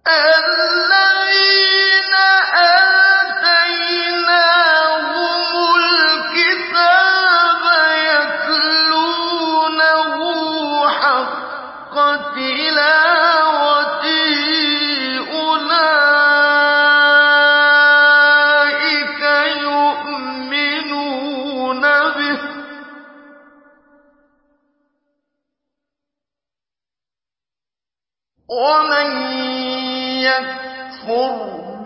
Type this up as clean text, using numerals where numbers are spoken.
الَّذِينَ آتَيْنَاهُمُ الْكِتَابَ يَتْلُونَهُ حَقَّ تِلَاوَتِهِ أُولَٰئِكَ يُؤْمِنُونَ بِهِ ۗ وَمَن يَكْفُرْ